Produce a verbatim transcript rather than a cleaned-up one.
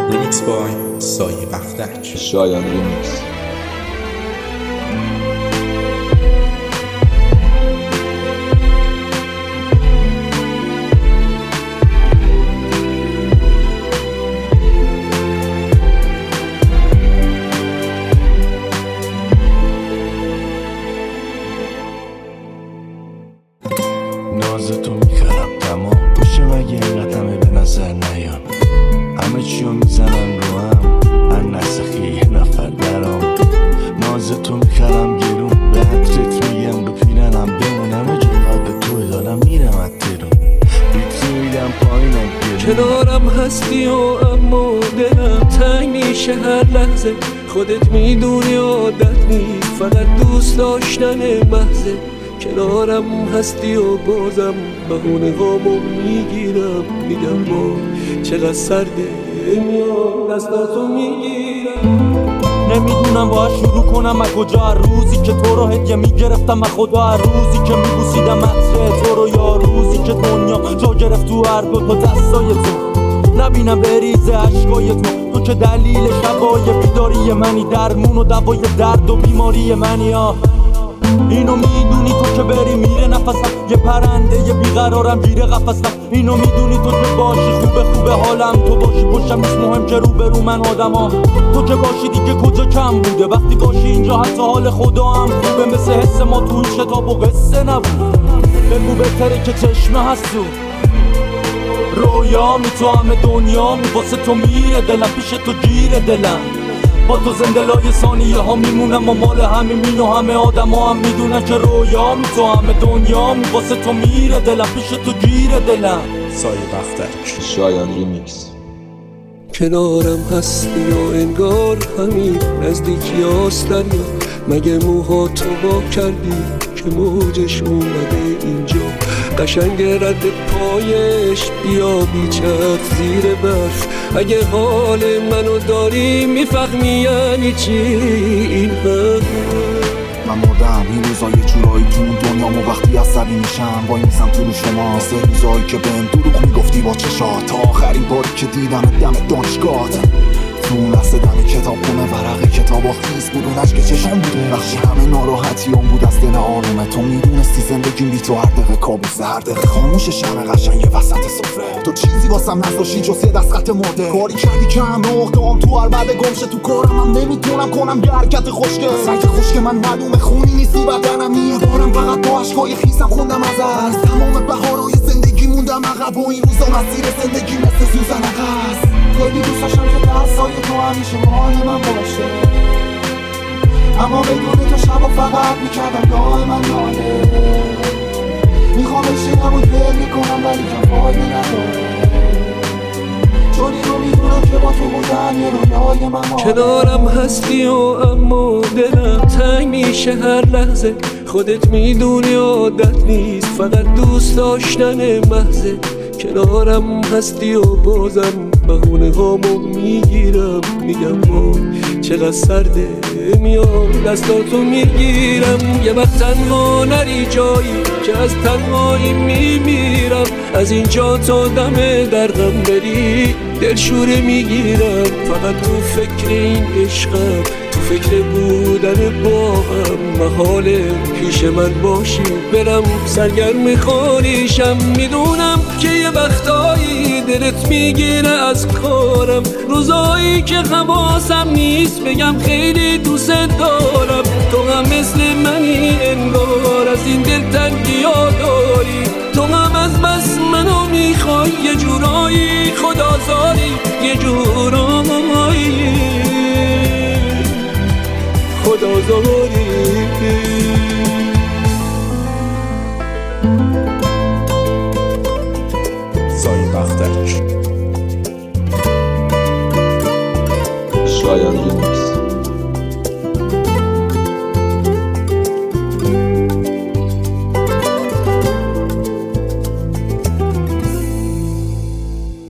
ریمیکس بای سایه بختک. شایان ریمیکس. ناز تو میخرم تمام باشه مگه اینقدر همه به نظر نیام، همه چیو میزنم رو هم هر نسخی یه نفر درام. ناز تو میخرم گرون به حدرت میگم رو پیرنم بمون، همه جا یاد توی دارم میرم از ترون بیتری میدم پایینم گرون. کنارم هستی و اما دلم تنگ میشه هر لحظه، خودت میدونی عادت نیست فقط دوست داشتن محضه. کنارم هستی و بازم بهونه هامو میگیرم، میگم با چقدر سرده میام دستاتو میگیرم. نمیدونم باید شروع کنم از کجا، هر روزی که تو رو هدیه میگرفتم از خدا، هر روزی که میبوسیدم عطر تو رو، یا روزی که دنیا جا گرفت تو هر دو تا دستای تو، نبینم بریزه عشقای تو. تو که دلیل شبای بیداری منی، درمون و دوای درد و بیماری منی. ها اینو میدونی تو که بری میره نفسم، یه پرنده یه بیقرارم گیره قفسم. اینو میدونی تو که باشی خوبه خوبه حالم، تو باشی پشتم نیست مهم که رو برو من آدم ها. تو که باشی دیگه کجا کم بوده، وقتی باشی اینجا حتی حال خدا هم خوبه، مثل حس ما تو این شتاب و قصه نبود. بگو بهتره که چشمه هست تو رویا می، تو همه دنیا می، واسه تو میره دلم، پیش تو گیره دلم. با تو زنده لای ثانیه ها میمونم و مال همه مین و همه آدم ها هم میدونن که رویا می، تو همه دنیا می، واسه تو میره دلم، پیش تو گیره دلم. سایه بختک. شایان ریمیکس. کنارم هستی و انگار همین نزدیکی هاست دریا، مگه موها تو با کردی که موجش اومده اینجا. قشنگ رد پایش بیا بیچت زیر برف، اگه حال منو داری میفهمی یعنی چی این حرف. من مردم این روزا یه جورایی تو اون دنیامو، وقتی عصبی میشم وای میسم تو رو شما، مثل روزایی که بهم دروغ میگفتی با چشات، تا آخرین باری که دیدم دم دانشگاهت. تو اون لحظه دم کتاب خونه ورق کتاب آخیز بود، اون عشق چشم بوده بخشی همه ناراحتیام بود از دل آرومه. تو میدونستی زندگیم بی تو هر دقیقه کابوسه، هر دقیقه خاموش شمع قشنگ وسط سفره. تو چیزی واسم نذاشتی جز یه دست خط مرده، کاری کردی که هم نقطه‌ام تو هر بعد گمشه. تو کارم هم نمیتونم کنم یه حرکت خوشگل، رنگ خوشگل من معلومه خونی نیستی بدنم. یه بارم فقط با عشقای خیسم خوندم ازت، از تمام بهارای زندگی موندم عقب و این روزا مسیر زندگی مثل سوزن عقب. خیلی دوست داشتم که دستای تو همیشه مال من باشه، اما بدون تو شبا فقط میکردم دائما ناله. میخوام بشینم و دل میکنم ولی که فایده نداره، چون اینو میدونم که با تو بودن یه رویای من ماله. کنارم هستی و اما دلم تنگ میشه هر لحظه، خودت میدونی عادت نیست فقط دوست داشتن محضه. کنارم هستی و بازم بهونه هامو میگیرم، میگم با چقدر سرده میام دستاتو میگیرم. یه وقت تنها نری جایی که از تنهایی میمیرم، از اینجا تا دم درغم بری دلشوره میگیرم. فقط تو فکر این عشقم، تو فکر بودن باهم، محاله پیش من باشی برم سرگرم خانیشم. میدونم که یه وقتایی دلت میگیره از کارم، روزایی که حواسم نیست بگم خیلی دوست دارم. تو هم مثل منی انگار از این دلتنگی ها داری، تو هم از بس منو میخوای یه جورایی خدازاری، یه جورایی خدازاری. سایه بختک. شایان ریمیکس.